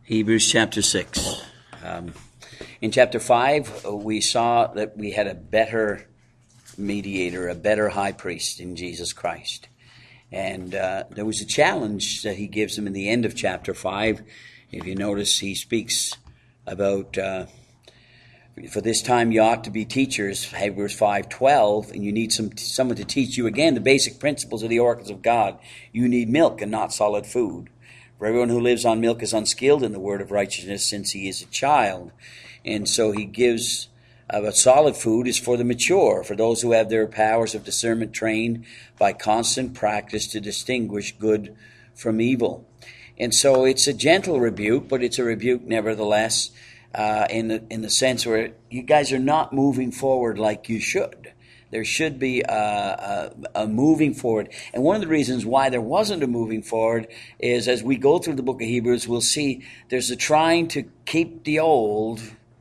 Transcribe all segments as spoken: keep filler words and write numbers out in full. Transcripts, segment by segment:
Hebrews chapter six. Um, in chapter five, we saw that we had a better mediator, a better high priest in Jesus Christ. And uh, there was a challenge that he gives them in the end of chapter five. If you notice, he speaks about, uh, for this time you ought to be teachers, Hebrews five twelve, and you need some someone to teach you again the basic principles of the oracles of God. You need milk and not solid food. For everyone who lives on milk is unskilled in the word of righteousness, since he is a child. And so he gives, uh, but solid food is for the mature, for those who have their powers of discernment trained by constant practice to distinguish good from evil. And so it's a gentle rebuke, but it's a rebuke nevertheless, uh, in the in the sense where you guys are not moving forward like you should. There should be a, a, a moving forward. And one of the reasons why there wasn't a moving forward is, as we go through the book of Hebrews, we'll see there's a trying to keep the old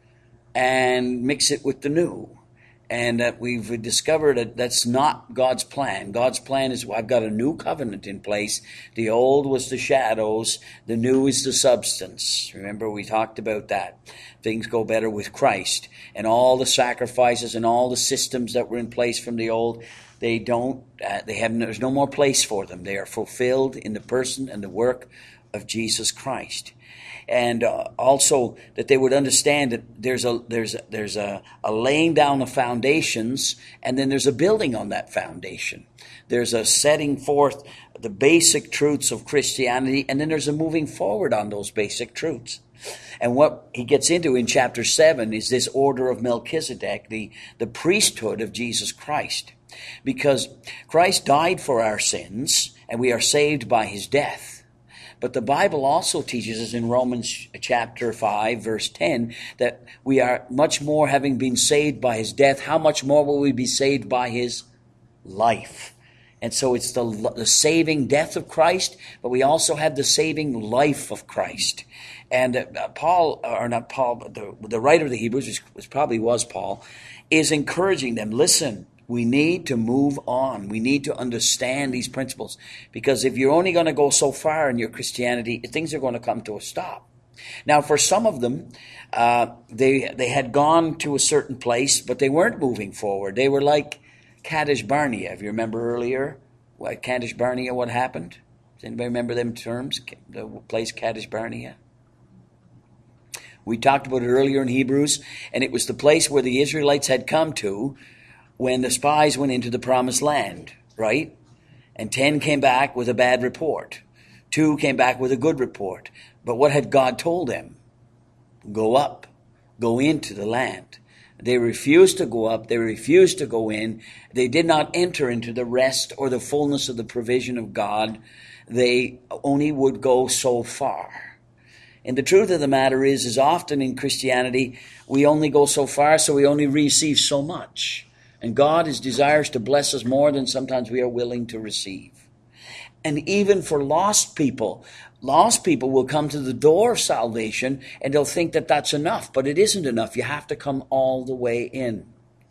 and mix it with the new. And that we've discovered that that's not God's plan. God's plan is, I've got a new covenant in place. The old was the shadows. The new is the substance. Remember, we talked about that. Things go better with Christ. And all the sacrifices and all the systems that were in place from the old, they don't, uh, they have, there's no more place for them. They are fulfilled in the person and the work of Jesus Christ. And uh, also that they would understand that there's a there's a, there's a, a laying down of foundations, and then there's a building on that foundation. There's a setting forth the basic truths of Christianity, and then there's a moving forward on those basic truths. And what he gets into in chapter seven is this order of Melchizedek, the, the priesthood of Jesus Christ. Because Christ died for our sins, and we are saved by his death. But the Bible also teaches us in Romans chapter five, verse ten, that we are much more, having been saved by his death, how much more will we be saved by his life? And so it's the, the saving death of Christ, but we also have the saving life of Christ. And uh, Paul, or not Paul, but the, the writer of the Hebrews, which, which probably was Paul, is encouraging them, listen, we need to move on. We need to understand these principles. Because if you're only going to go so far in your Christianity, things are going to come to a stop. Now, for some of them, uh, they they had gone to a certain place, but they weren't moving forward. They were like Kadesh Barnea. If you remember earlier, what, Kadesh Barnea, what happened? Does anybody remember them terms? The place Kadesh Barnea? We talked about it earlier in Hebrews, and it was the place where the Israelites had come to when the spies went into the promised land, right? And ten came back with a bad report. Two came back with a good report. But what had God told them? Go up. Go into the land. They refused to go up. They refused to go in. They did not enter into the rest or the fullness of the provision of God. They only would go so far. And the truth of the matter is, is often in Christianity, we only go so far, so we only receive so much. And God is desires to bless us more than sometimes we are willing to receive. And even for lost people, lost people will come to the door of salvation and they'll think that that's enough. But it isn't enough. You have to come all the way in.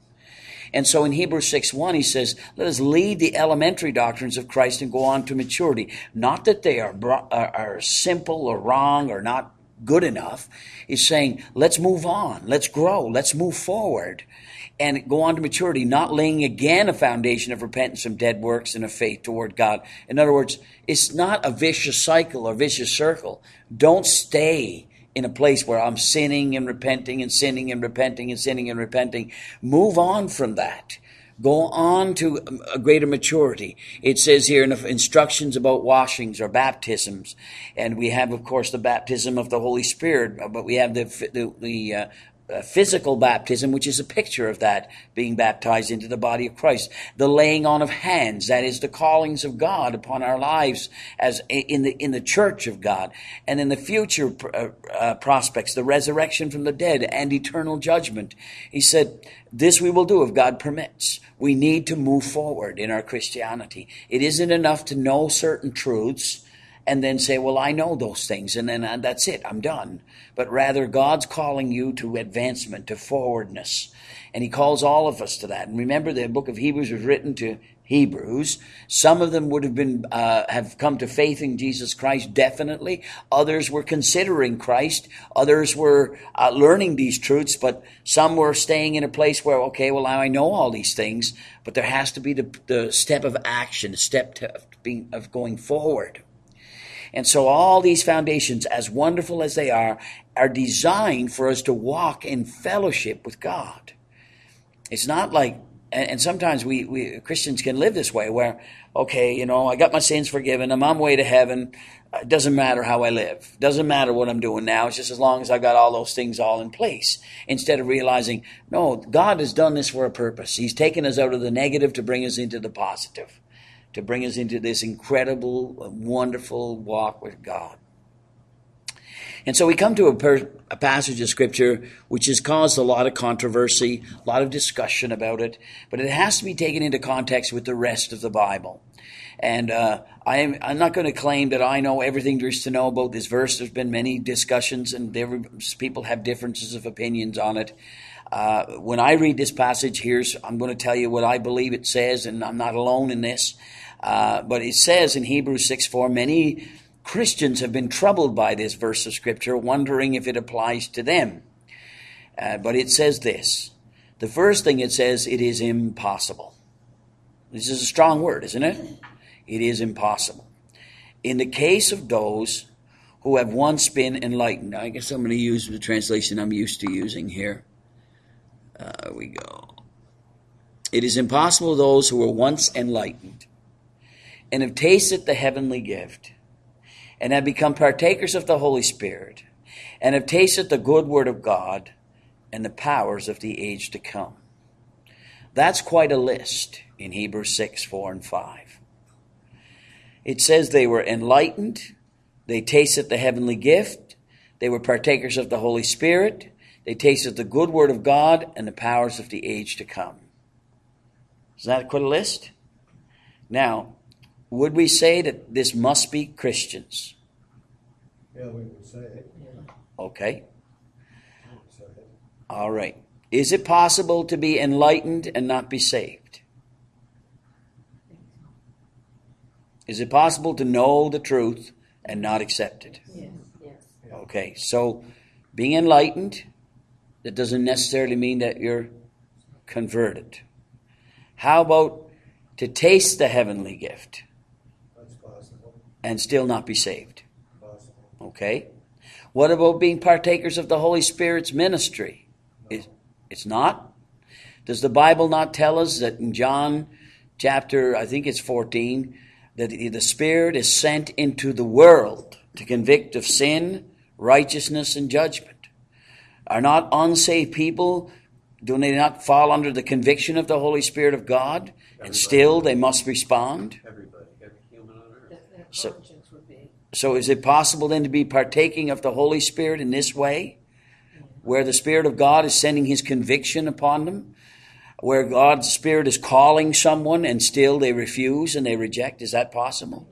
And so in Hebrews six one, he says, let us leave the elementary doctrines of Christ and go on to maturity. Not that they are, are, are simple or wrong or not good enough. He's saying, let's move on. Let's grow. Let's move forward. And go on to maturity, not laying again a foundation of repentance from dead works and of faith toward God. In other words, it's not a vicious cycle or vicious circle. Don't stay in a place where I'm sinning and repenting and sinning and repenting and sinning and repenting. Move on from that. Go on to a greater maturity. It says here in the instructions about washings or baptisms. And we have, of course, the baptism of the Holy Spirit, but we have the, the, the uh, Uh, physical baptism, which is a picture of that, being baptized into the body of Christ. The laying on of hands, that is the callings of God upon our lives as in the in the church of God. And in the future uh, uh, prospects, the resurrection from the dead and eternal judgment. He said, this we will do if God permits. We need to move forward in our Christianity. It isn't enough to know certain truths and then say, well, I know those things, and then uh, that's it, I'm done. But rather, God's calling you to advancement, to forwardness. And he calls all of us to that. And remember, the book of Hebrews was written to Hebrews. Some of them would have been uh, have come to faith in Jesus Christ, definitely. Others were considering Christ. Others were uh, learning these truths, but some were staying in a place where, okay, well, now I know all these things, but there has to be the, the step of action, the step to, of, being, of going forward. And so all these foundations, as wonderful as they are, are designed for us to walk in fellowship with God. It's not like, and sometimes we, we Christians can live this way where, okay, you know, I got my sins forgiven. I'm on my way to heaven. It doesn't matter how I live. It doesn't matter what I'm doing now. It's just as long as I've got all those things all in place. Instead of realizing, no, God has done this for a purpose. He's taken us out of the negative to bring us into the positive, to bring us into this incredible, wonderful walk with God. And so we come to a, per, a passage of Scripture which has caused a lot of controversy, a lot of discussion about it, but it has to be taken into context with the rest of the Bible. And uh, I am, I'm not going to claim that I know everything there is to know about this verse. There's been many discussions, and there, people have differences of opinions on it. Uh, when I read this passage, here's I'm going to tell you what I believe it says, and I'm not alone in this. Uh, but it says in Hebrews six four, many Christians have been troubled by this verse of Scripture, wondering if it applies to them. Uh, but it says this. The first thing it says, it is impossible. This is a strong word, isn't it? It is impossible. In the case of those who have once been enlightened. I guess I'm going to use the translation I'm used to using here. Uh, there we go. It is impossible those who were once enlightened and have tasted the heavenly gift and have become partakers of the Holy Spirit, and have tasted the good word of God and the powers of the age to come. That's quite a list in Hebrews six, four, and five. It says they were enlightened, they tasted the heavenly gift, they were partakers of the Holy Spirit, they tasted the good word of God and the powers of the age to come. Is that quite a list? Now, would we say that this must be Christians? Yeah, we would say it. Okay. We would say it. All right. Is it possible to be enlightened and not be saved? Is it possible to know the truth and not accept it? Yes. Yes. Okay. So being enlightened, that doesn't necessarily mean that you're converted. How about to taste the heavenly gift? That's possible. And still not be saved? Possible. Okay. What about being partakers of the Holy Spirit's ministry? No. Is, it's not? Does the Bible not tell us that in John chapter, I think it's fourteen, that the Spirit is sent into the world to convict of sin, righteousness, and judgment? Are not unsaved people, do they not fall under the conviction of the Holy Spirit of God? Everybody. And still they must respond? Everybody, every human on earth. That their So- conscience would be. So is it possible then to be partaking of the Holy Spirit in this way? Where the Spirit of God is sending His conviction upon them? Where God's Spirit is calling someone and still they refuse and they reject? Is that possible?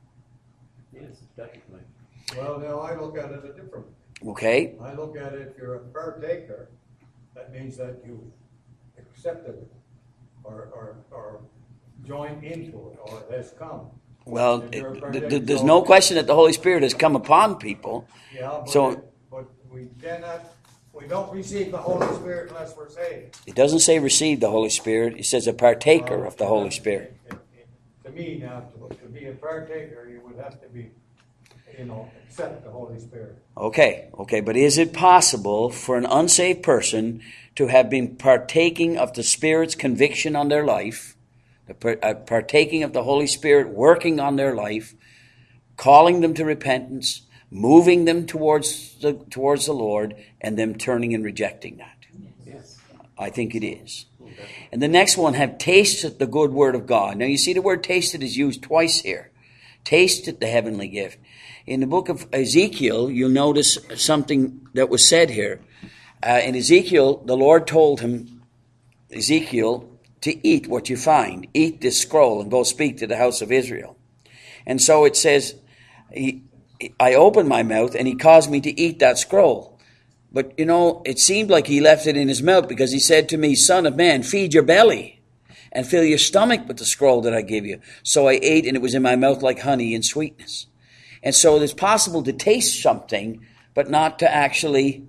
Yes, definitely. Well, now I look at it a different way. Okay. I look at it, if you're a partaker, that means that you accepted it or, or, or joined into it or it has come. Well, If you're a it- partaker, th- there's so- no question that the Holy Spirit has come upon people. Yeah, but, So- it- but we cannot, we don't receive the Holy Spirit unless we're saved. It doesn't say receive the Holy Spirit. It says a partaker of the Holy Spirit. It- it- To me now, to, to be a partaker, you would have to be, you know, accept the Holy Spirit. Okay, okay, but is it possible for an unsaved person to have been partaking of the Spirit's conviction on their life, the par- uh, partaking of the Holy Spirit working on their life, calling them to repentance, moving them towards the, towards the Lord, and them turning and rejecting that? Yes. I think it is. And the next one, have tasted the good word of God. Now you see the word tasted is used twice here. Tasted the heavenly gift. In the book of Ezekiel, you'll notice something that was said here. Uh, in Ezekiel, the Lord told him, Ezekiel, to eat what you find. Eat this scroll and go speak to the house of Israel. And so it says, he, I opened my mouth and he caused me to eat that scroll. But, you know, it seemed like he left it in his mouth because he said to me, Son of man, feed your belly. and fill your stomach with the scroll that I give you. So I ate, and it was in my mouth like honey and sweetness. And so it's possible to taste something, but not to actually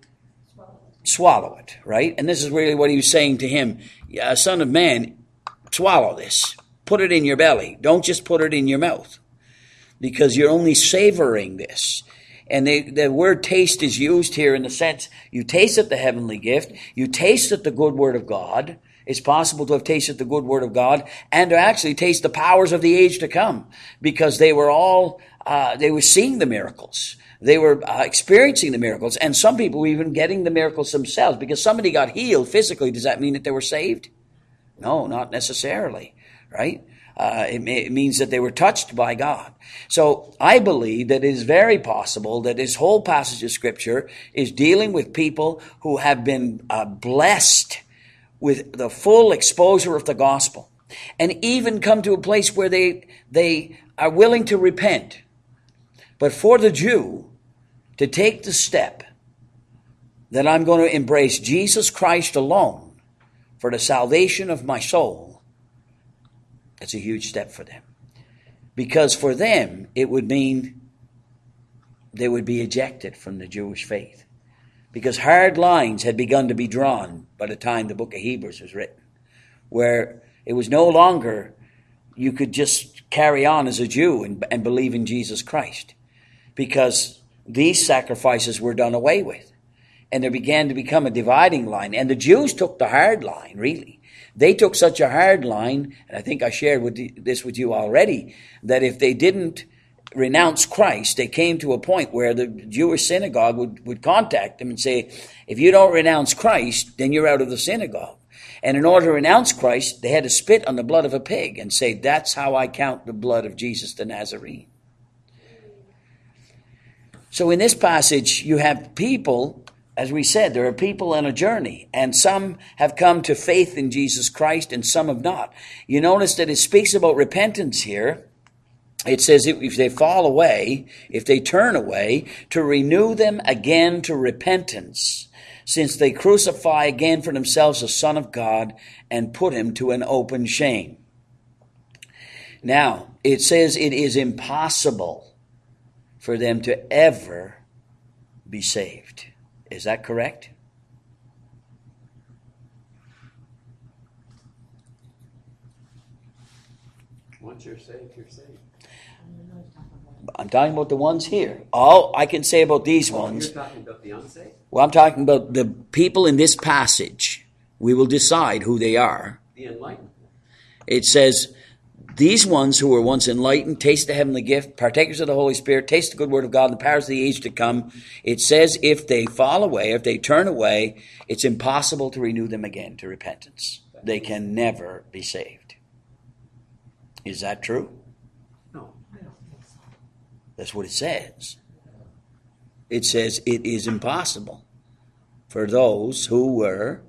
swallow it, right? And this is really what he was saying to him. Yeah, Son of man, swallow this. Put it in your belly. Don't just put it in your mouth, because you're only savoring this. And the, the word taste is used here in the sense you tasted the heavenly gift, you tasted the good word of God. It's possible to have tasted the good word of God and to actually taste the powers of the age to come, because they were all, uh, they were seeing the miracles. They were uh, experiencing the miracles, and some people were even getting the miracles themselves. Because somebody got healed physically, does that mean that they were saved? No, not necessarily, right? Uh, it, it means that they were touched by God. So I believe that it is very possible that this whole passage of Scripture is dealing with people who have been uh, blessed with the full exposure of the gospel, and even come to a place where they they are willing to repent. But for the Jew to take the step that I'm going to embrace Jesus Christ alone for the salvation of my soul, that's a huge step for them. Because for them, it would mean they would be ejected from the Jewish faith. Because hard lines had begun to be drawn by the time the book of Hebrews was written, where it was no longer you could just carry on as a Jew and, and believe in Jesus Christ, because these sacrifices were done away with. And there began to become a dividing line. And the Jews took the hard line, really. They took such a hard line, and I think I shared with the, this with you already, that if they didn't renounce Christ, they came to a point where the Jewish synagogue would, would contact them and say, if you don't renounce Christ, then you're out of the synagogue. And in order to renounce Christ, they had to spit on the blood of a pig and say, that's how I count the blood of Jesus the Nazarene. So in this passage, you have people, as we said, there are people on a journey, and some have come to faith in Jesus Christ and some have not. You notice that it speaks about repentance here. It says if they fall away, if they turn away, to renew them again to repentance, since they crucify again for themselves the Son of God and put him to an open shame. Now, it says it is impossible for them to ever be saved. Is that correct? Once you're saved, you're saved. I'm talking about the ones here. All I can say about these Oh, ones... you're talking about the unsaved? Well, I'm talking about the people in this passage. We will decide who they are. The enlightened. It says, these ones who were once enlightened, taste the heavenly gift, partakers of the Holy Spirit, taste the good word of God, and the powers of the age to come. It says if they fall away, if they turn away, it's impossible to renew them again to repentance. They can never be saved. Is that true? No. That's what it says. It says it is impossible for those who were,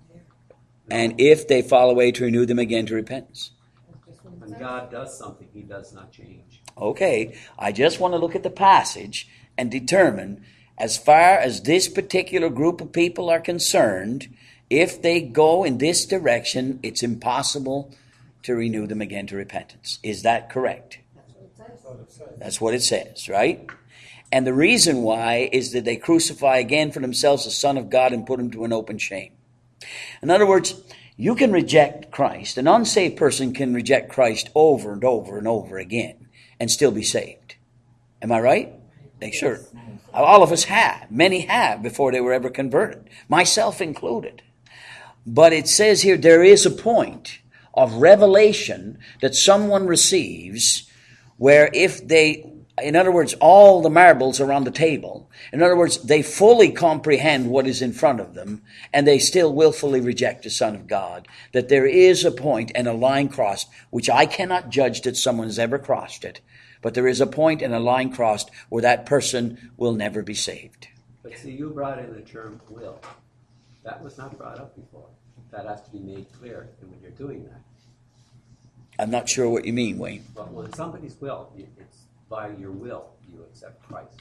and if they fall away, to renew them again to repentance. When God does something, he does not change. Okay, I just want to look at the passage and determine, as far as this particular group of people are concerned, if they go in this direction, it's impossible to renew them again to repentance. Is that correct? That's what it says, right? And the reason why is that they crucify again for themselves the Son of God and put him to an open shame. In other words, you can reject Christ. An unsaved person can reject Christ over and over and over again and still be saved. Am I right? They sure. All of us have. Many have before they were ever converted, myself included. But it says here there is a point of revelation that someone receives where if they, in other words, all the marbles are on the table. In other words, they fully comprehend what is in front of them, and they still willfully reject the Son of God. That there is a point and a line crossed, which I cannot judge that someone has ever crossed it, but there is a point and a line crossed where that person will never be saved. But see, you brought in the term will. That was not brought up before. That has to be made clear when you're doing that. I'm not sure what you mean, Wayne. But when somebody's will, it's by your will you accept Christ.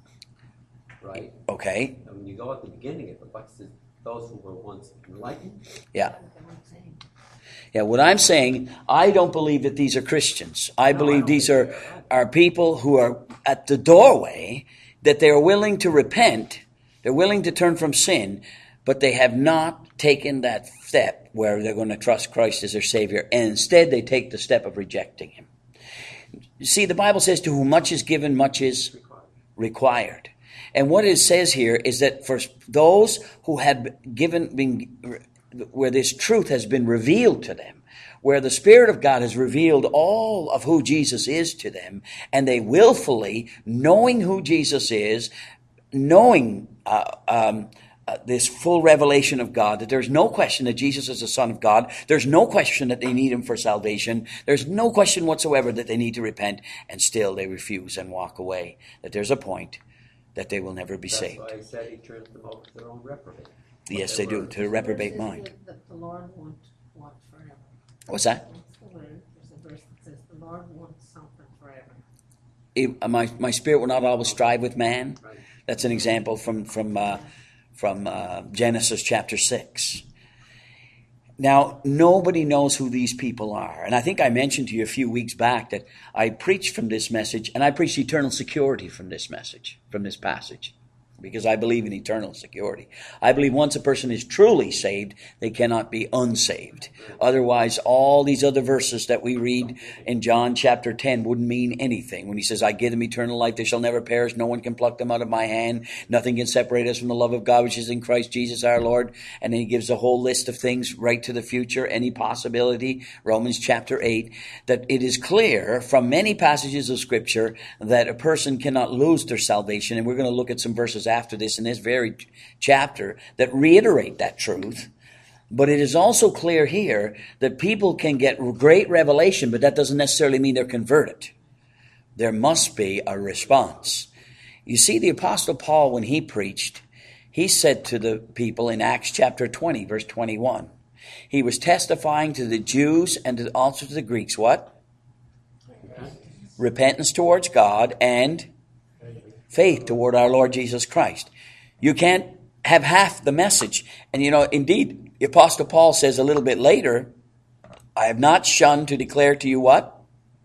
Right? Okay. And when you go at the beginning of the book, it says those who were once enlightened. Yeah. Yeah, what I'm saying, I don't believe that these are Christians. I No, believe I don't these think are, they are. are people who are at the doorway, that they are willing to repent, they're willing to turn from sin, but they have not taken that step where they're going to trust Christ as their Savior, and instead they take the step of rejecting Him. You see, the Bible says, to whom much is given, much is required. And what it says here is that for those who had given, been, where this truth has been revealed to them, where the Spirit of God has revealed all of who Jesus is to them, and they willfully, knowing who Jesus is, knowing uh, um, uh, this full revelation of God, that there's no question that Jesus is the Son of God, there's no question that they need Him for salvation, there's no question whatsoever that they need to repent, and still they refuse and walk away, that there's a point that they will never be That's saved. why He said He turns them over to their own reprobate. Yes, they do, to the reprobate mind. That the Lord won't want forever. What's that? What's the word? There's a verse that says the Lord wants something forever. It- uh, my, my spirit will not always strive with man. Right. That's an example from, from, uh, from uh, Genesis chapter six. Now, nobody knows who these people are. And I think I mentioned to you a few weeks back that I preached from this message, and I preached eternal security from this message, from this passage, because I believe in eternal security. I believe once a person is truly saved, they cannot be unsaved. Otherwise, all these other verses that we read in John chapter ten wouldn't mean anything. When He says, I give them eternal life, they shall never perish, no one can pluck them out of my hand, nothing can separate us from the love of God which is in Christ Jesus our Lord. And then He gives a whole list of things right to the future, any possibility, Romans chapter eight, that it is clear from many passages of Scripture that a person cannot lose their salvation. And we're going to look at some verses after this in this very chapter that reiterate that truth. But it is also clear here that people can get great revelation, but that doesn't necessarily mean they're converted. There must be a response. You see, the Apostle Paul, when he preached, he said to the people in Acts chapter twenty, verse twenty-one, he was testifying to the Jews and to- also to the Greeks, what? Repentance towards God and faith toward our Lord Jesus Christ. You can't have half the message. And you know, indeed, the Apostle Paul says a little bit later, I have not shunned to declare to you what?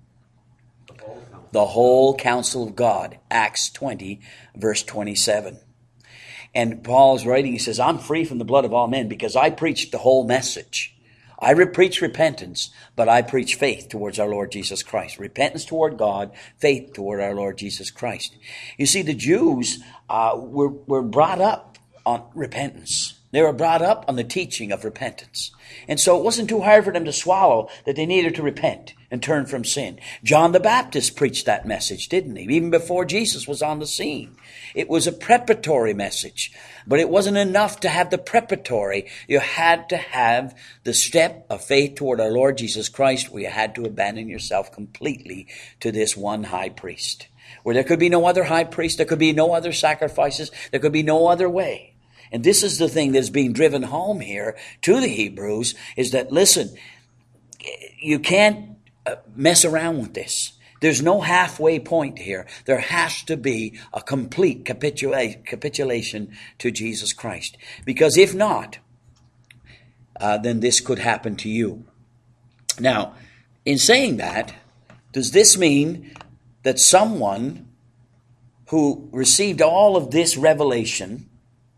The whole counsel of God. Acts twenty, verse twenty-seven. And Paul's writing, he says, I'm free from the blood of all men because I preached the whole message. I re- preach repentance, but I preach faith towards our Lord Jesus Christ. Repentance toward God, faith toward our Lord Jesus Christ. You see, the Jews uh, were, were brought up on repentance. They were brought up on the teaching of repentance. And so it wasn't too hard for them to swallow that they needed to repent and turn from sin. John the Baptist preached that message, didn't he? Even before Jesus was on the scene. It was a preparatory message. But it wasn't enough to have the preparatory. You had to have the step of faith toward our Lord Jesus Christ, where you had to abandon yourself completely to this one high priest. Where there could be no other high priest, there could be no other sacrifices, there could be no other way. And this is the thing that's being driven home here to the Hebrews, is that, listen, you can't mess around with this. There's no halfway point here. There has to be a complete capitula- capitulation to Jesus Christ. Because if not, uh, then this could happen to you. Now, in saying that, does this mean that someone who received all of this revelation,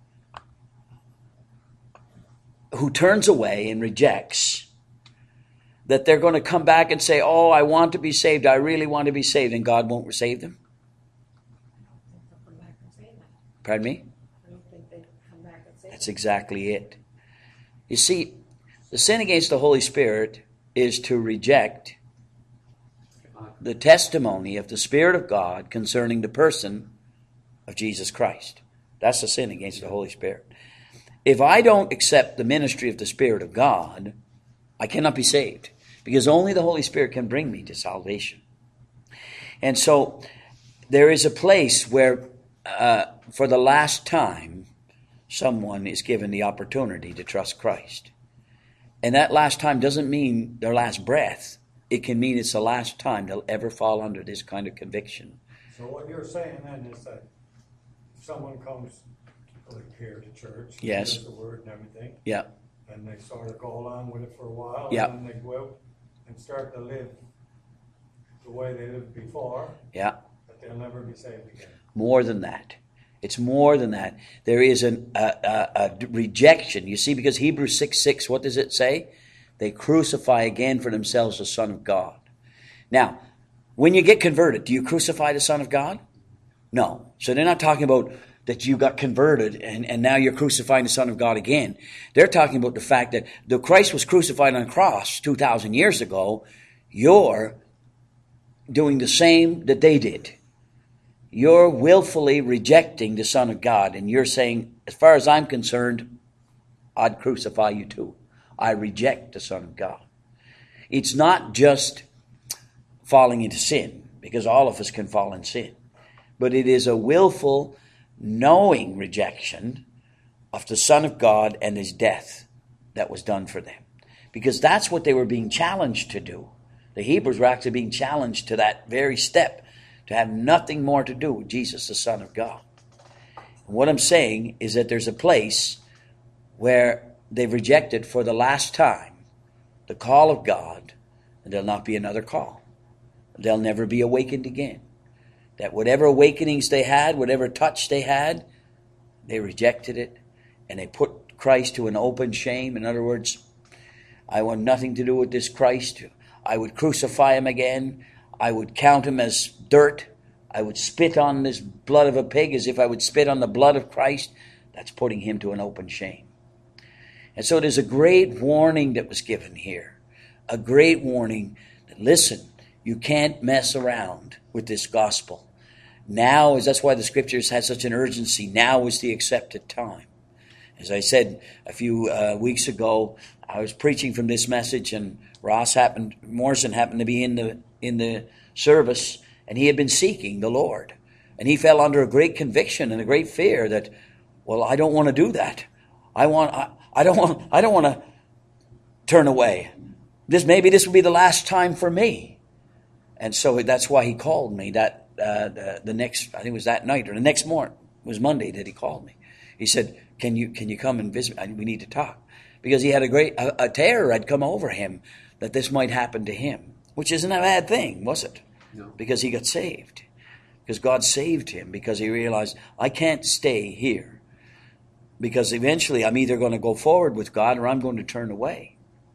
who turns away and rejects, that they're going to come back and say, oh, I want to be saved, I really want to be saved, and God won't save them? They'll come back and say that. Pardon me? I don't think they come back and say That's that. exactly it. You see, the sin against the Holy Spirit is to reject the testimony of the Spirit of God concerning the person of Jesus Christ. That's the sin against the Holy Spirit. If I don't accept the ministry of the Spirit of God, I cannot be saved, because only the Holy Spirit can bring me to salvation. And so there is a place where, uh, for the last time, someone is given the opportunity to trust Christ. And that last time doesn't mean their last breath. It can mean it's the last time they'll ever fall under this kind of conviction. So what you're saying then is that if someone comes here to church, Yes. hears the word and everything, Yeah. and they sort of go along with it for a while, Yeah. and then they go out and start to live the way they lived before, Yeah. but they'll never be saved again. More than that. It's more than that. There is an, a, a, a rejection. You see, because Hebrews six six, what does it say? They crucify again for themselves the Son of God. Now, when you get converted, do you crucify the Son of God? No. So they're not talking about that you got converted and, and now you're crucifying the Son of God again. They're talking about the fact that though Christ was crucified on a cross two thousand years ago, you're doing the same that they did. You're willfully rejecting the Son of God, and you're saying, as far as I'm concerned, I'd crucify you too. I reject the Son of God. It's not just falling into sin, because all of us can fall in sin, but it is a willful, knowing rejection of the Son of God and his death that was done for them. Because that's what they were being challenged to do. The Hebrews were actually being challenged to that very step, to have nothing more to do with Jesus, the Son of God. And what I'm saying is that there's a place where they've rejected for the last time the call of God, and there'll not be another call. They'll never be awakened again. That whatever awakenings they had, whatever touch they had, they rejected it, and they put Christ to an open shame. In other words, I want nothing to do with this Christ. I would crucify him again. I would count him as dirt. I would spit on this blood of a pig as if I would spit on the blood of Christ. That's putting him to an open shame. And so there's a great warning that was given here. A great warning that, listen, you can't mess around with this gospel. Now is, that's why the scriptures had such an urgency. Now is the accepted time. As I said a few uh, weeks ago, I was preaching from this message, and Ross happened, Morrison happened to be in the in the service, and he had been seeking the Lord, and he fell under a great conviction and a great fear that, well, I don't want to do that. I want, I, I don't want, I don't want to turn away. This maybe this will be the last time for me, and so that's why he called me. That uh, the, the next, I think it was that night or the next morning, it was Monday that he called me. He said, "Can you can you come and visit me? We need to talk," because he had a great a, a terror had come over him that this might happen to him. Which isn't a bad thing, was it? No. Because he got saved. Because God saved him. Because he realized, I can't stay here. Because eventually I'm either going to go forward with God or I'm going to turn away.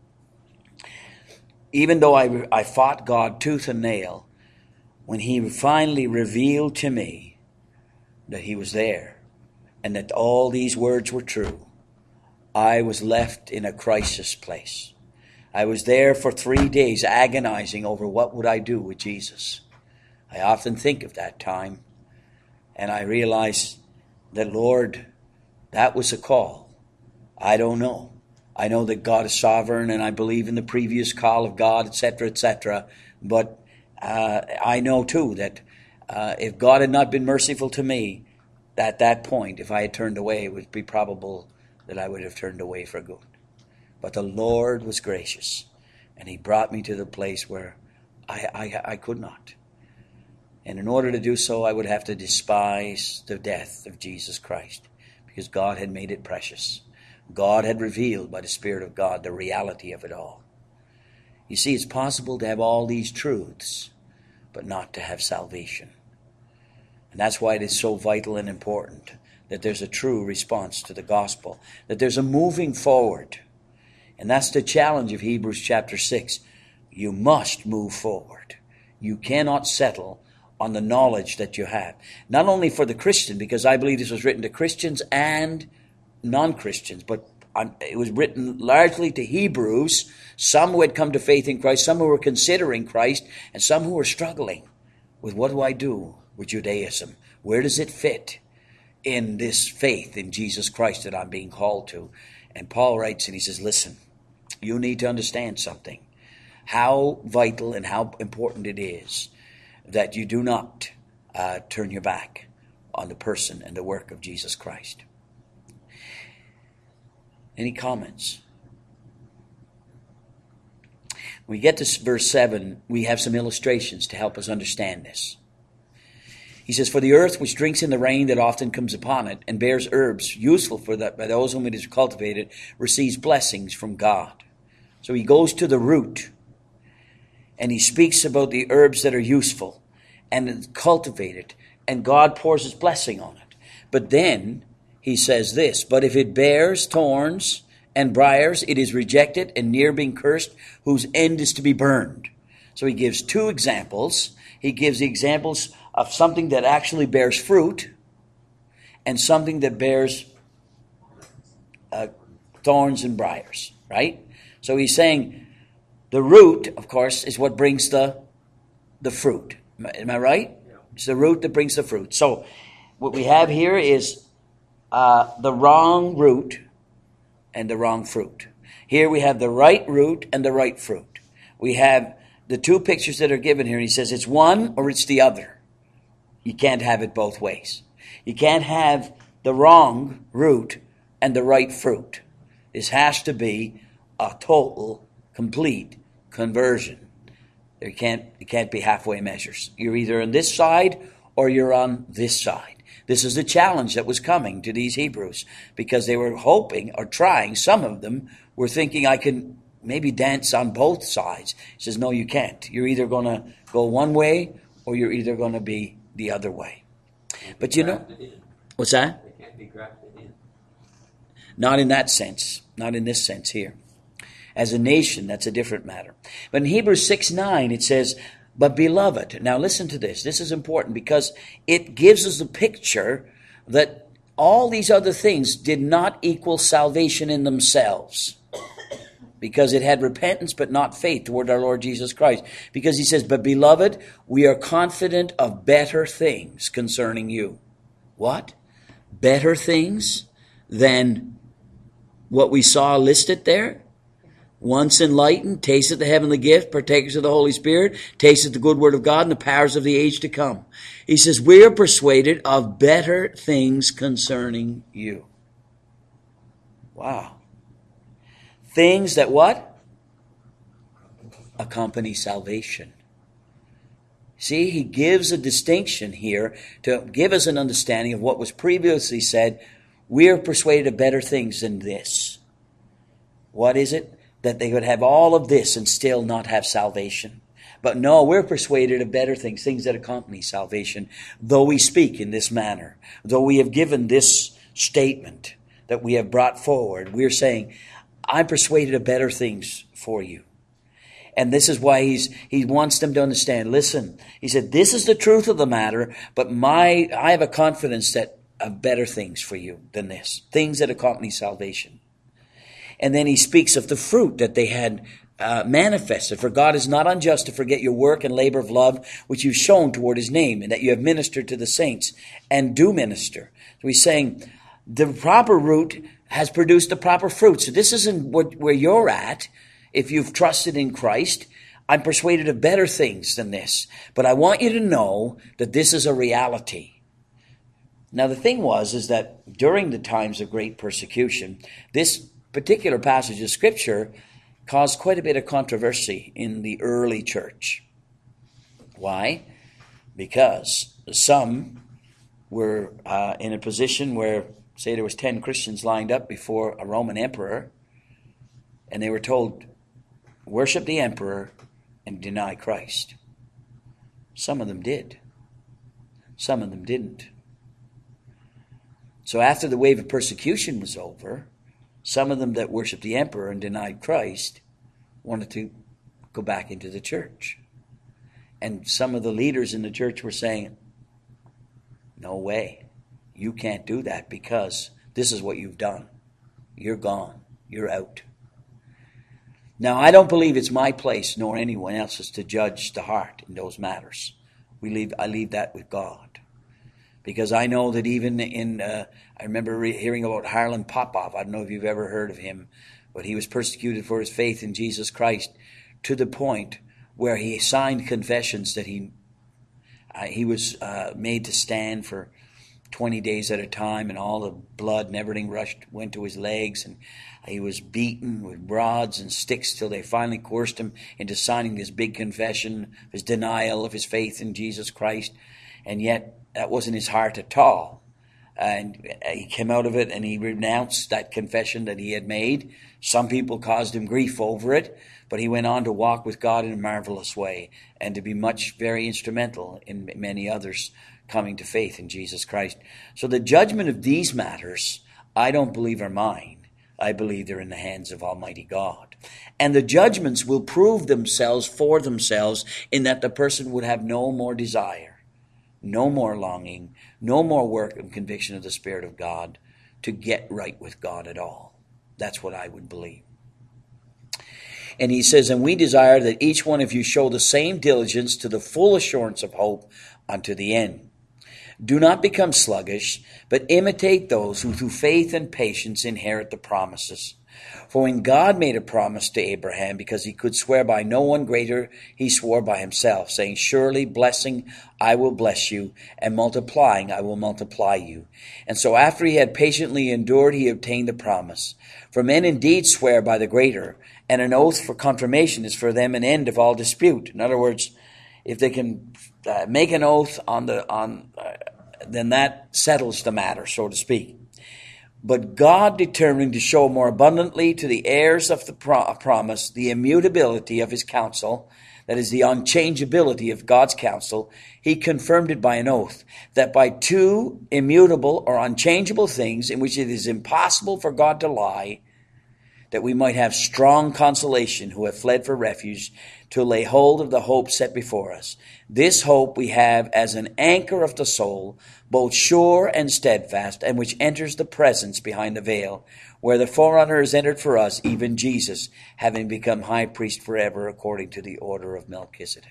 Even though I, I fought God tooth and nail, when he finally revealed to me that he was there and that all these words were true, I was left in a crisis place. I was there for three days agonizing over what would I do with Jesus. I often think of that time, and I realize that, Lord, that was a call. I don't know. I know that God is sovereign, and I believe in the previous call of God, et cetera, et cetera. But uh, I know, too, that uh, if God had not been merciful to me at that point, if I had turned away, it would be probable that I would have turned away for good. But the Lord was gracious, and he brought me to the place where I, I, I could not. And in order to do so, I would have to despise the death of Jesus Christ, because God had made it precious. God had revealed by the Spirit of God the reality of it all. You see, it's possible to have all these truths, but not to have salvation. And that's why it is so vital and important that there's a true response to the gospel, that there's a moving forward. And that's the challenge of Hebrews chapter six. You must move forward. You cannot settle on the knowledge that you have. Not only for the Christian, because I believe this was written to Christians and non-Christians, but it was written largely to Hebrews, some who had come to faith in Christ, some who were considering Christ, and some who were struggling with, what do I do with Judaism? Where does it fit in this faith in Jesus Christ that I'm being called to? And Paul writes and he says, listen, you need to understand something. How vital and how important it is that you do not uh, turn your back on the person and the work of Jesus Christ. Any comments? When we get to verse seven, we have some illustrations to help us understand this. He says, for the earth which drinks in the rain that often comes upon it and bears herbs useful for that by those whom it is cultivated receives blessings from God. So he goes to the root and he speaks about the herbs that are useful and cultivated, and God pours his blessing on it. But then he says this, but if it bears thorns and briars, it is rejected and near being cursed, whose end is to be burned. So he gives two examples. He gives the examples of something that actually bears fruit and something that bears uh, thorns and briars, right? So he's saying the root, of course, is what brings the, the fruit. Am I right? Yeah. It's the root that brings the fruit. So what we have here is uh, the wrong root and the wrong fruit. Here we have the right root and the right fruit. We have the two pictures that are given here. And he says it's one or it's the other. You can't have it both ways. You can't have the wrong root and the right fruit. This has to be a total, complete conversion. There can't, it can't be halfway measures. You're either on this side or you're on this side. This is the challenge that was coming to these Hebrews because they were hoping or trying. Some of them were thinking, I can maybe dance on both sides. He says, no, you can't. You're either going to go one way or you're either going to be the other way. But you know, what's that? They can't be grafted in. Not in that sense. Not in this sense here. As a nation, that's a different matter. But in Hebrews six nine, it says, but beloved. Now listen to this. This is important because it gives us the picture that all these other things did not equal salvation in themselves. Because it had repentance but not faith toward our Lord Jesus Christ. Because he says, but beloved, we are confident of better things concerning you. What? Better things than what we saw listed there? Once enlightened, tasted the heavenly gift, partakers of the Holy Spirit, tasted the good word of God and the powers of the age to come. He says, we are persuaded of better things concerning you. Wow. Things that what? Accompany salvation. See, he gives a distinction here to give us an understanding of what was previously said. We are persuaded of better things than this. What is it? That they would have all of this and still not have salvation. But no, we're persuaded of better things, things that accompany salvation, though we speak in this manner, though we have given this statement that we have brought forward. We're saying, I'm persuaded of better things for you. And this is why he's he wants them to understand. Listen, he said, this is the truth of the matter, but my I have a confidence that of better things for you than this. Things that accompany salvation. And then he speaks of the fruit that they had uh, manifested. For God is not unjust to forget your work and labor of love, which you've shown toward his name, and that you have ministered to the saints and do minister. So he's saying the proper root has produced the proper fruit. So this isn't what, where you're at. If you've trusted in Christ, I'm persuaded of better things than this. But I want you to know that this is a reality. Now the thing was, is that during the times of great persecution, this particular passage of Scripture caused quite a bit of controversy in the early church. Why? Because some were uh, in a position where, say there was ten Christians lined up before a Roman emperor, and they were told, worship the emperor and deny Christ. Some of them did. Some of them didn't. So after the wave of persecution was over, some of them that worshiped the emperor and denied Christ wanted to go back into the church. And some of the leaders in the church were saying, no way, you can't do that because this is what you've done. You're gone. You're out. Now, I don't believe it's my place nor anyone else's to judge the heart in those matters. We leave. I leave that with God. Because I know that even in, uh, I remember re- hearing about Harlan Popov. I don't know if you've ever heard of him, but he was persecuted for his faith in Jesus Christ to the point where he signed confessions that he uh, he was uh, made to stand for twenty days at a time, and all the blood and everything rushed went to his legs, and he was beaten with rods and sticks till they finally coerced him into signing this big confession, his denial of his faith in Jesus Christ. And yet that wasn't his heart at all. And he came out of it and he renounced that confession that he had made. Some people caused him grief over it, but he went on to walk with God in a marvelous way and to be much, very instrumental in many others coming to faith in Jesus Christ. So the judgment of these matters, I don't believe are mine. I believe they're in the hands of Almighty God. And the judgments will prove themselves for themselves in that the person would have no more desire, no more longing, no more work and conviction of the Spirit of God to get right with God at all. That's what I would believe. And he says, and we desire that each one of you show the same diligence to the full assurance of hope unto the end. Do not become sluggish, but imitate those who through faith and patience inherit the promises. For when God made a promise to Abraham, because he could swear by no one greater, he swore by himself, saying, surely blessing I will bless you, and multiplying I will multiply you. And so after he had patiently endured, he obtained the promise. For men indeed swear by the greater, and an oath for confirmation is for them an end of all dispute. In other words, if they can uh, make an oath on the on, uh, then that settles the matter, so to speak. But God, determining to show more abundantly to the heirs of the pro- promise the immutability of his counsel, that is, the unchangeability of God's counsel, he confirmed it by an oath, that by two immutable or unchangeable things in which it is impossible for God to lie, that we might have strong consolation who have fled for refuge, to lay hold of the hope set before us. This hope we have as an anchor of the soul, both sure and steadfast, and which enters the presence behind the veil, where the forerunner is entered for us, even Jesus, having become high priest forever according to the order of Melchizedek.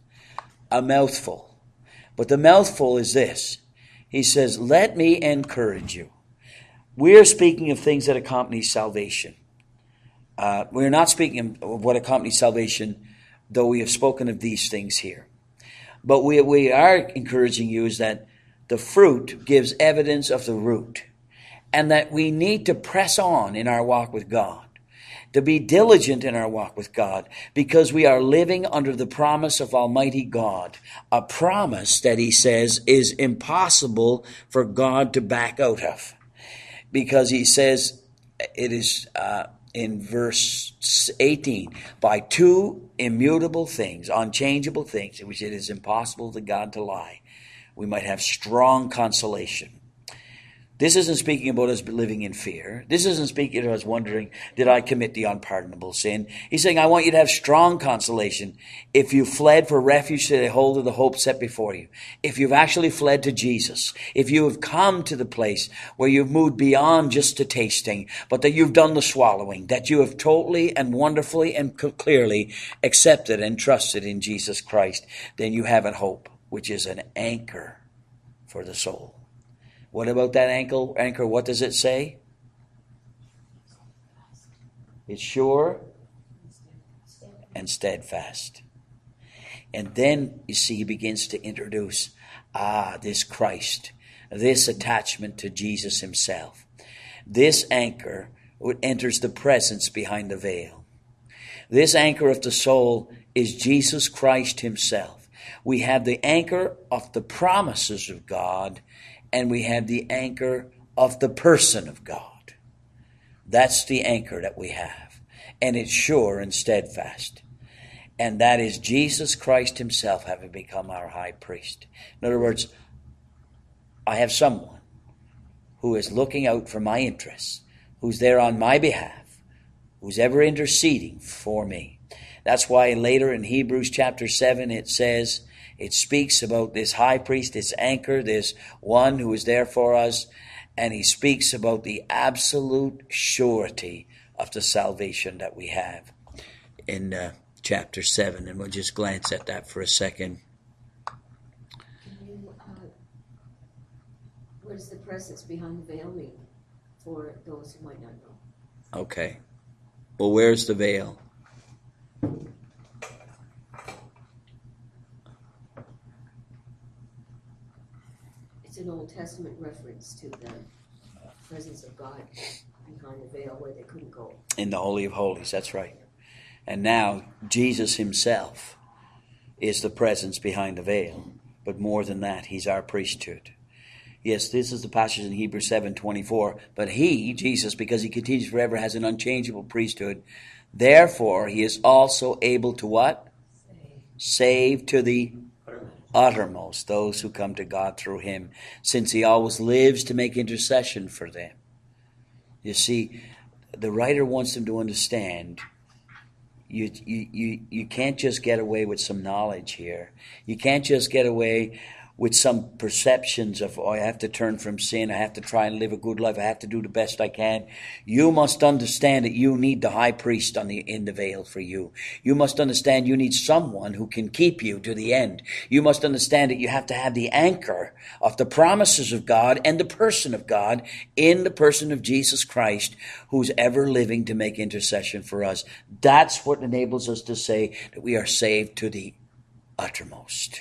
A mouthful. But the mouthful is this. He says, let me encourage you. We're speaking of things that accompany salvation. Uh, we're not speaking of what accompanies salvation, though we have spoken of these things here. But we, we are encouraging you is that the fruit gives evidence of the root, and that we need to press on in our walk with God, to be diligent in our walk with God, because we are living under the promise of Almighty God, a promise that he says is impossible for God to back out of, because he says it is uh, in verse eighteen, by two immutable things, unchangeable things, in which it is impossible for God to lie, we might have strong consolation. This isn't speaking about us living in fear. This isn't speaking about us wondering, did I commit the unpardonable sin? He's saying, I want you to have strong consolation if you fled for refuge to the hold of the hope set before you. If you've actually fled to Jesus. If you have come to the place where you've moved beyond just the tasting, but that you've done the swallowing, that you have totally and wonderfully and clearly accepted and trusted in Jesus Christ, then you have a hope, which is an anchor for the soul. What about that ankle anchor? What does it say? It's sure and steadfast. And then, you see, he begins to introduce, ah, this Christ, this attachment to Jesus himself. This anchor enters the presence behind the veil. This anchor of the soul is Jesus Christ himself. We have the anchor of the promises of God, and we have the anchor of the person of God. That's the anchor that we have. And it's sure and steadfast. And that is Jesus Christ himself having become our high priest. In other words, I have someone who is looking out for my interests, who's there on my behalf, who's ever interceding for me. That's why later in Hebrews chapter seven it says, it speaks about this high priest, this anchor, this one who is there for us, and he speaks about the absolute surety of the salvation that we have in uh, chapter seven, and we'll just glance at that for a second. Can you, uh, what does the presence behind the veil mean for those who might not know? Okay. Well, where's the veil? It's an Old Testament reference to the presence of God behind the veil where they couldn't go. In the Holy of Holies, that's right. And now Jesus himself is the presence behind the veil. but more than that, he's our priesthood. Yes, this is the passage in Hebrews seven twenty-four. But he, Jesus, because he continues forever, has an unchangeable priesthood. Therefore, he is also able to what? Save, Save to the uttermost those who come to God through him, since he always lives to make intercession for them. You see, the writer wants them to understand you, you, you, you can't just get away with some knowledge here. You can't just get away with some perceptions of, oh, I have to turn from sin, I have to try and live a good life, I have to do the best I can. You must understand that you need the high priest on the, in the veil for you. You must understand you need someone who can keep you to the end. You must understand that you have to have the anchor of the promises of God and the person of God in the person of Jesus Christ, who's ever living to make intercession for us. That's what enables us to say that we are saved to the uttermost.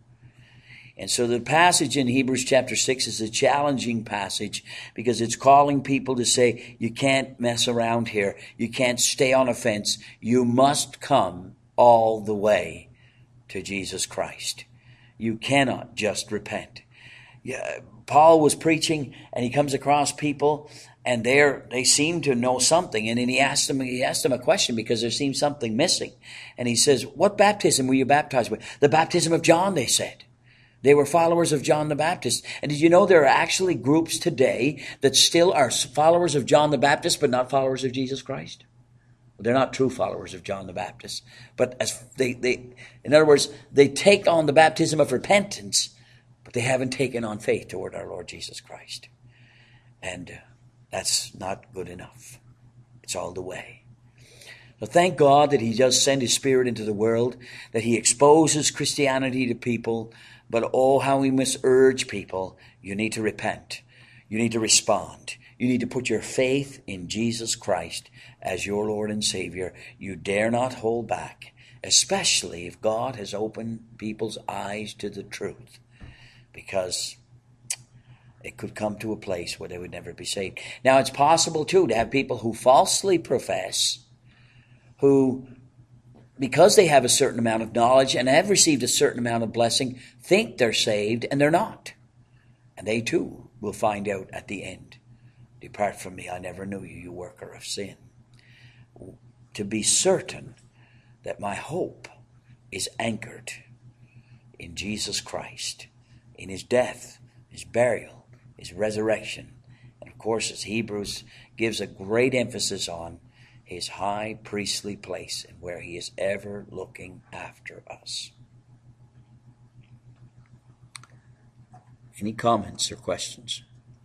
And so the passage in Hebrews chapter six is a challenging passage because it's calling people to say, you can't mess around here. You can't stay on a fence. You must come all the way to Jesus Christ. You cannot just repent. Yeah, Paul was preaching and he comes across people and they're, they seem to know something. And then he asked them, he asked them a question because there seems something missing. And he says, what baptism were you baptized with? The baptism of John, they said. They were followers of John the Baptist. And did you know there are actually groups today that still are followers of John the Baptist, but not followers of Jesus Christ? Well, they're not true followers of John the Baptist. But as they, they, in other words, they take on the baptism of repentance, but they haven't taken on faith toward our Lord Jesus Christ. And uh, that's not good enough. It's all the way. But thank God that he does send his Spirit into the world, that he exposes Christianity to people. But oh, how we must urge people, you need to repent. You need to respond. You need to put your faith in Jesus Christ as your Lord and Savior. You dare not hold back, especially if God has opened people's eyes to the truth, because it could come to a place where they would never be saved. Now, it's possible, too, to have people who falsely profess, who, because they have a certain amount of knowledge and have received a certain amount of blessing, think they're saved and they're not. And they too will find out at the end, depart from me, I never knew you, you worker of sin. To be certain that my hope is anchored in Jesus Christ, in his death, his burial, his resurrection. And of course, as Hebrews gives a great emphasis on, his high priestly place and where he is ever looking after us. Any comments or questions?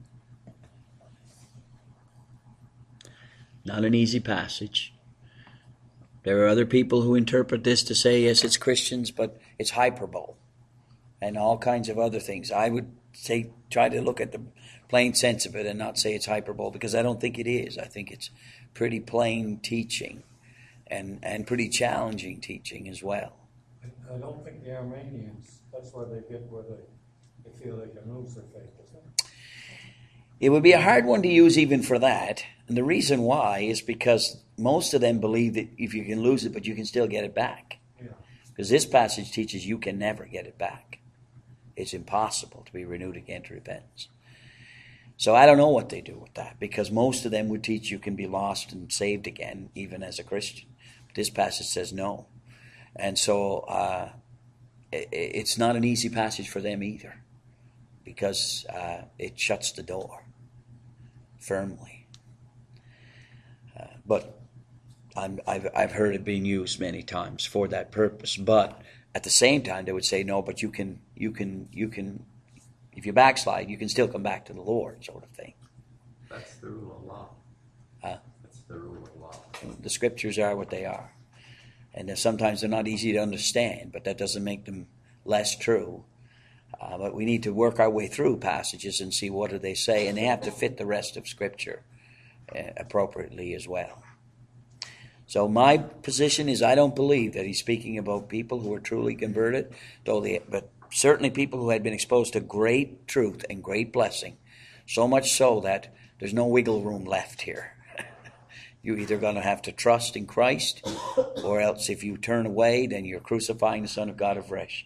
Not an easy passage. There are other people who interpret this to say, yes, it's Christians, but it's hyperbole and all kinds of other things. I would say try to look at the plain sense of it and not say it's hyperbole, because I don't think it is. I think it's pretty plain teaching and, and pretty challenging teaching as well. I don't think the Armenians, that's where they get where they, they feel they can lose their faith, isn't it? It would be a hard one to use even for that. And the reason why is because most of them believe that if you can lose it, but you can still get it back. Yeah. Because this passage teaches you can never get it back. It's impossible to be renewed again to repentance. So I don't know what they do with that, because most of them would teach you can be lost and saved again, even as a Christian. But this passage says no. And so uh, it, it's not an easy passage for them either, because uh, it shuts the door firmly. Uh, but I'm, I've, I've heard it being used many times for that purpose. But at the same time, they would say, no, but you can, you can, you can, if you backslide, you can still come back to the Lord, sort of thing. That's the rule of law. Uh, That's the rule of law. the scriptures are what they are. And they're, sometimes they're not easy to understand, but that doesn't make them less true. Uh, but we need to work our way through passages and see what do they say, and they have to fit the rest of Scripture uh, appropriately as well. So my position is I don't believe that he's speaking about people who are truly converted, though they, but certainly people who had been exposed to great truth and great blessing, so much so that there's no wiggle room left here. You're either going to have to trust in Christ, or else if you turn away, then you're crucifying the Son of God afresh.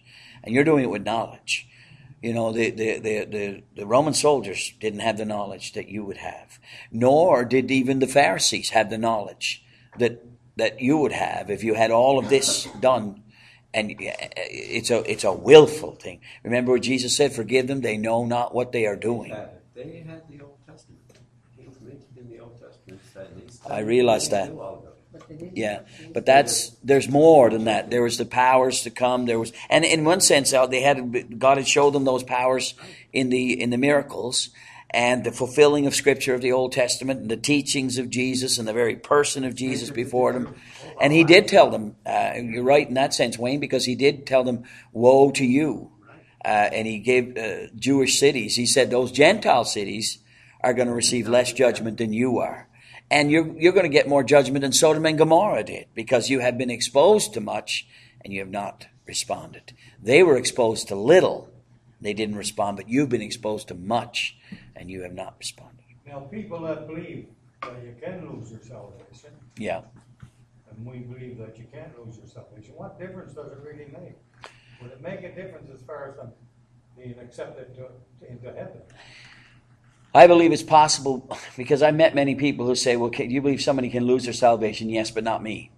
and you're doing it with knowledge. You know, the, the, the, the, the Roman soldiers didn't have the knowledge that you would have, nor did even the Pharisees have the knowledge that that you would have if you had all of this done. And it's a it's a willful thing. Remember what Jesus said, forgive them, they know not what they are doing. Uh, they had the Old Testament. It was mentioned in the Old Testament. That they studied, I realize they that. knew all of it. But they didn't. Yeah, but that's there's more than that. There was the powers to come. There was, and in one sense, uh, they had God had showed them those powers in the in the miracles and the fulfilling of Scripture of the Old Testament and the teachings of Jesus and the very person of Jesus before them. And He did tell them. Uh, you're right in that sense, Wayne, because He did tell them, "Woe to you!" Uh, and He gave uh, Jewish cities. He said those Gentile cities are going to receive less judgment than you are. And you're, you're going to get more judgment than Sodom and Gomorrah did, because you have been exposed to much and you have not responded. They were exposed to little. They didn't respond, but you've been exposed to much and you have not responded. Now, people that believe that you can lose your salvation, Yeah. and we believe that you can't lose your salvation, what difference does it really make? Would it make a difference as far as them being accepted to, to, into heaven? I believe it's possible, because I met many people who say, well, can, do you believe somebody can lose their salvation? Yes, but not me.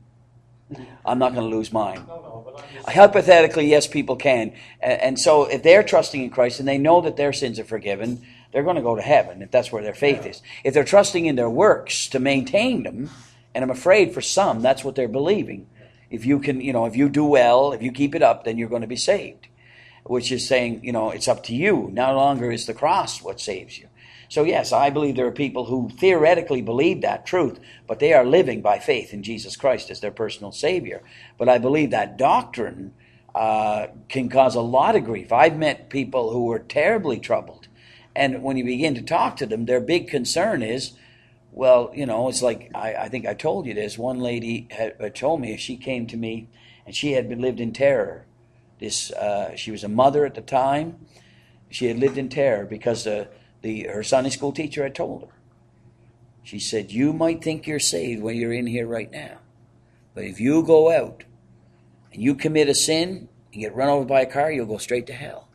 I'm not going to lose mine. No, no, but I'm just Hypothetically, yes, people can. And, and so if they're trusting in Christ and they know that their sins are forgiven, they're going to go to heaven if that's where their faith is. If they're trusting in their works to maintain them, and I'm afraid for some, that's what they're believing. If you can, you know, if you do well, if you keep it up, then you're going to be saved. Which is saying, you know, it's up to you. No longer is the cross what saves you. So yes, I believe there are people who theoretically believe that truth, but they are living by faith in Jesus Christ as their personal Savior. But I believe that doctrine uh, can cause a lot of grief. I've met people who were terribly troubled. And when you begin to talk to them, their big concern is, well, you know, it's like, I, I think I told you this. One lady had told me, she came to me, and she had been lived in terror. This uh, she was a mother at the time. She had lived in terror because uh, the her Sunday school teacher had told her. She said, you might think you're saved when you're in here right now, but if you go out and you commit a sin and get run over by a car, you'll go straight to hell.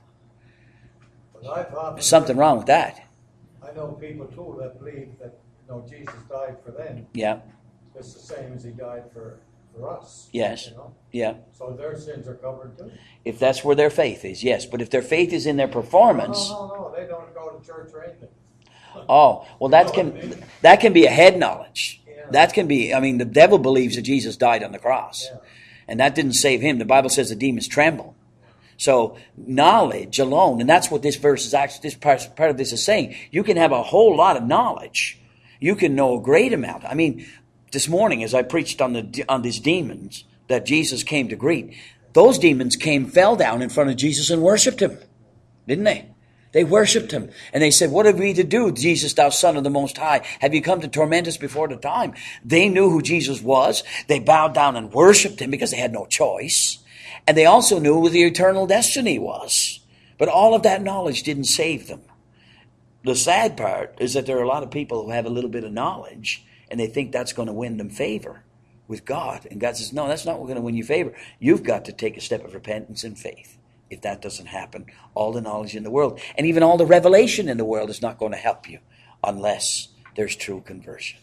But I've often- There's something wrong with that. I know people too that believe that, you know, Jesus died for them. Yeah, It's the same as He died for, for us. Yes. You know? yeah. So their sins are covered too. If that's where their faith is, yes. But if their faith is in their performance, No, no, no, they don't go to church or anything. oh, well, that can that can be a head knowledge. Yeah. That can be. I mean, the devil believes that Jesus died on the cross, Yeah. and that didn't save him. The Bible says the demons tremble. So knowledge alone, and that's what this verse is actually. This part, part of this is saying. You can have a whole lot of knowledge. You can know a great amount. I mean, this morning as I preached on the on these demons that Jesus came to greet, those demons came, fell down in front of Jesus and worshipped Him, didn't they? They worshipped Him. And they said, what have we to do, Jesus, thou Son of the Most High? Have you come to torment us before the time? They knew who Jesus was. They bowed down and worshipped Him because they had no choice. And they also knew what the eternal destiny was. But all of that knowledge didn't save them. The sad part is that there are a lot of people who have a little bit of knowledge and they think that's going to win them favor with God. And God says, no, that's not going to win you favor. You've got to take a step of repentance and faith. If that doesn't happen, all the knowledge in the world and even all the revelation in the world is not going to help you unless there's true conversion.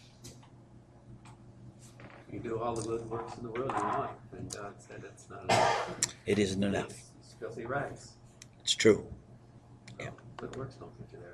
You do all the good works in the world you want, and God said it's not enough. It isn't enough. It's, it's filthy rags. It's true. So Yeah. good works don't get you there.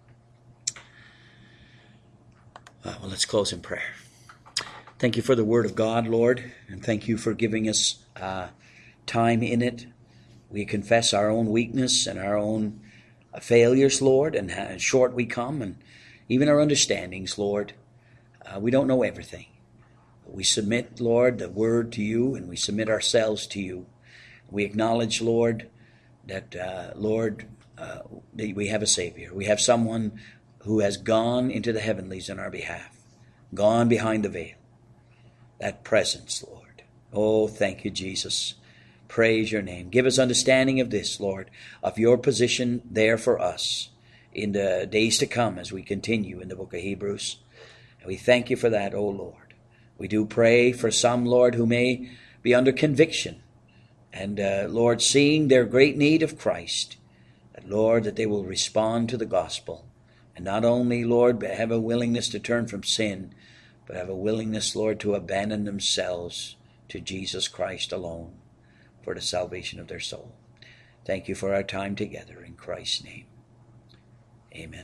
Uh, well, let's close in prayer. Thank you for the Word of God, Lord, and thank you for giving us uh, time in it. We confess our own weakness and our own uh, failures, Lord, and how short we come, and even our understandings, Lord. Uh, we don't know everything. But we submit, Lord, the Word to you, and we submit ourselves to you. We acknowledge, Lord, that, uh, Lord, uh, that we have a Savior. We have someone who has gone into the heavenlies on our behalf, gone behind the veil. That presence, Lord. Oh, thank you, Jesus. Praise your name. Give us understanding of this, Lord, of your position there for us in the days to come as we continue in the book of Hebrews. And we thank you for that, oh Lord. We do pray for some, Lord, who may be under conviction And uh, Lord, seeing their great need of Christ, that Lord, that they will respond to the gospel. And not only, Lord, but have a willingness to turn from sin, but have a willingness, Lord, to abandon themselves to Jesus Christ alone for the salvation of their soul. Thank you for our time together in Christ's name. Amen.